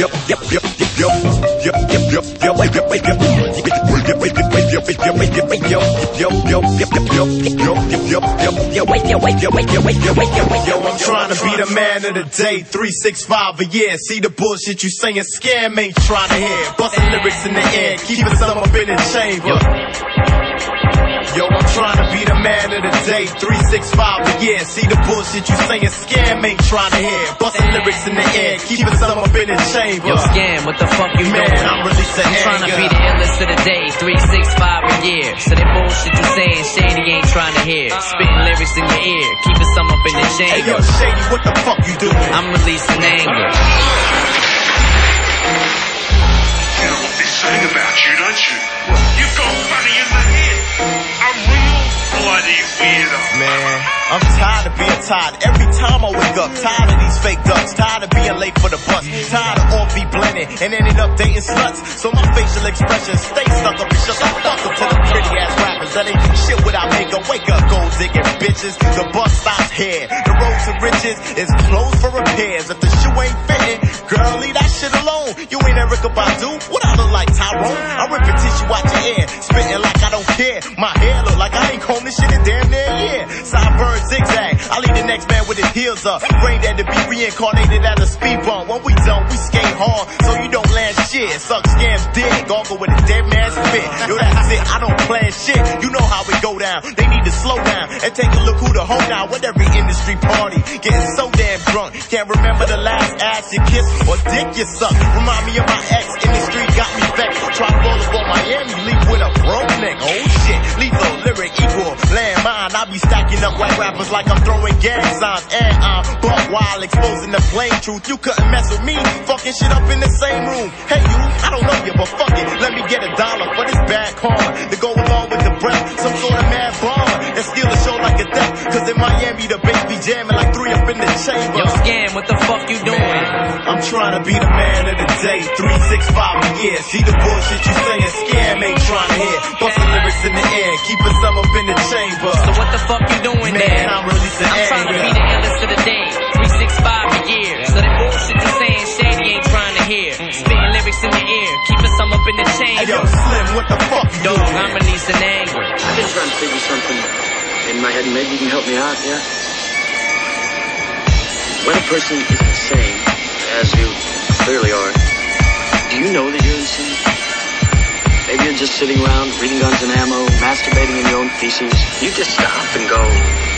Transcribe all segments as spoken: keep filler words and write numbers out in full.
trying to be the man of the day, three sixty-five a year. See the bullshit you saying, scam ain't trying to hear. Busting lyrics in the air, keeping some up in the chamber. Yo, I'm trying to be the man of the day, three sixty-five a year. See the bullshit you saying, scam ain't trying to hear. Busting lyrics in the air, keeping some up in the chamber. Yo, scam, what the fuck you man, doing? I'm releasing I'm trying anger. to be the illest of the day, three sixty-five a year. So that bullshit you saying, shady ain't trying to hear. Spitting lyrics in your ear, keeping some up in the chamber. Hey yo, shady, what the fuck you doing? I'm releasing anger. You know what they're saying about you, don't you? You've got funny in the head. A real bloody weirdo. Man, I'm tired of being tired. Every time I wake up, tired of these fake ducks. Tired of being late for the bus. Tired of all be blending and ended up dating sluts. So my facial expressions stay stuck up and shut the fuck up to the pretty ass rappers that ain't shit without makeup. Wake up, gold digging bitches. The bus stops here. The road to riches is closed for repairs. If the shoe ain't fitting, girl, leave that shit alone. You ain't Erykah Badu. What I look like, Tyrone? I'm ripping tissue out your ear, spitting like I don't care. My hair look like I ain't combed this shit in damn near a year. Sideburn zigzag. I leave the next man with his heels up. Brain dead to be reincarnated at a speed bump. When we don't, we skate hard, so you don't land shit. Suck scams dick, gargle with a dead man's spit. Yo, that's it, I don't plan shit. You know how it go down. They need to slow down and take a look who the hoe now with every industry party. Getting so damn drunk, can't remember the last ass you kissed or dick you sucked. Remind me of my ex in the street, got me vexed. Try to roll up on Miami, leave with a broke neck. Oh shit, lethal, lyric equal, landmine. I be stacking up white rappers like I'm throwing gang signs. And I'm buck wild, exposing the plain truth. You couldn't mess with me, fucking shit up in the same room. Hey you, I don't know you, but fuck it. Let me get a dollar for this bad karma to go along with the breath. Some sort of mad bomber and steal the show like a death. Cause in Miami the bass be jamming like three up in the chamber. Yo, scam, what the fuck you doing? Man, I'm trying to be the man of the day, three sixty-five a year. See the bullshit you saying, scam ain't trying to hear. Busting lyrics in the air, keeping some up in the chamber. So what the fuck you doing Man, there? I'm releasing I'm anger. trying to be the illest of the day, three sixty-five a year. So that bullshit you saying, shady ain't trying to hear. Spitting lyrics in your ear, keeping some up in the chamber. Hey yo, Slim, what the fuck you Dog, doing? I'm releasing anger. I've been trying to figure something in my head, and maybe you can help me out, yeah? When a person is insane, as you clearly are, do you know that you're insane? Maybe you're just sitting around reading Guns and Ammo, masturbating in your own feces. You just stop and go,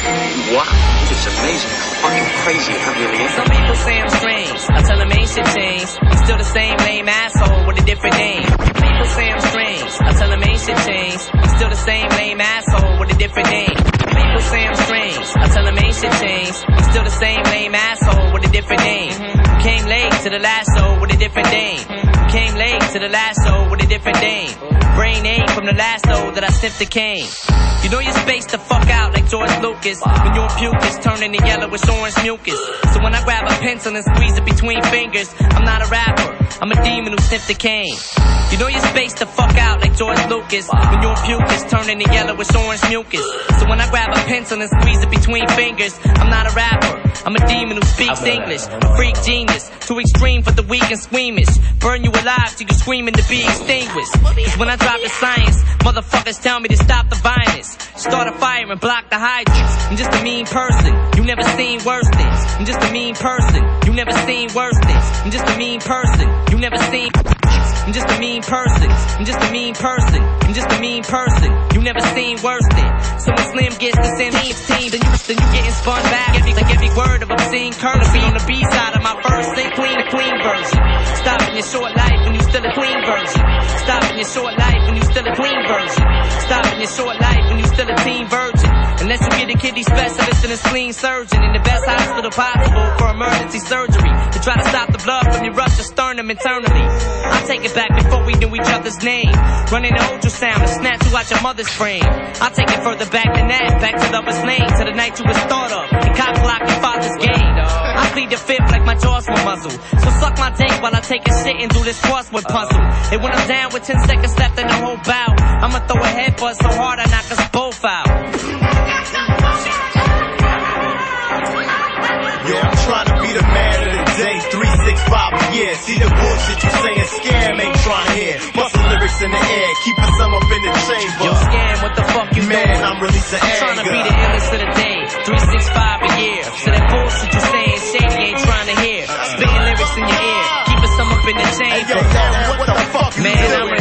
wow, it's amazing how fucking crazy I really am. Some people say I'm strange. I tell them ain't shit changed. I'm still the same lame asshole with a different name. People say I'm strange. I tell them ain't shit changed. I'm still the same lame asshole with a different name. People say I'm strange. I tell them ain't shit changed. I'm still the same lame asshole with a different name. Came late to the last show with a different name. Came late to the last show with a different name. Brain ache from the last show that I sniffed the cane. You know you're spaced the fuck out like George Lucas. When your puke is turning to yellow with orange mucus. So when I grab a pencil and squeeze it between fingers, I'm not a rapper, I'm a demon who sniffed the cane. You know you're spaced the fuck out like George Lucas. When your puke is turning to yellow with orange mucus. So when I grab a pencil and squeeze it between fingers, I'm not a rapper, I'm a demon who speaks English. A freak genius, too extreme for the weak and squeamish. Burn you alive till you're screaming to be extinguished. Cause when I drop the science, motherfuckers tell me to stop the violence. Start a fire and block the hydrants. I'm just a mean person, you never seen worse things. I'm just a mean person, you never seen worse things. I'm just a mean person, you never seen. I'm just a mean person, I'm just a mean person, I'm just a mean person, you never seen worse than. So when Slim gets the same team's team, then you, then you getting spun back. Every, like every word of obscene courtesy on the B-side of my first thing, clean the clean version. Stopping your short life when you still a clean version. Stopping your short life when you still a clean version. Stopping your short life when you still a teen virgin. Unless you get a kidney specialist and a spleen surgeon in the best hospital possible for emergency surgery to try to stop the blood from your rush of sternum internally. I'll take it back before we knew each other's name. Running the ultrasound and snatch you out your mother's frame. I'll take it further back than that, back to Lover's Lane, to the night you was thought of and cock block your father's game. I plead the fifth like my jaws were muzzled. So suck my dick while I take a shit and do this crossword puzzle. And when I'm down with ten seconds left in the whole bout, I'ma throw a headbutt so hard I knock us both out. Yeah, I'm trying to be the man of the day, three sixty-five a year. here. See the bullshit you saying, scam ain't trying to hear. Bustin' lyrics in the air, keeping some up in the chamber. Yo, Scam, what the fuck you Man, doing? I'm releasing anger. Trying to be the illest of the day. three sixty-five a year. So that bullshit you saying, shady ain't trying to hear. Spitting lyrics in your ear, keeping some up in the Hey, chamber. yo, Sam, what the fuck you Man, doing? I'm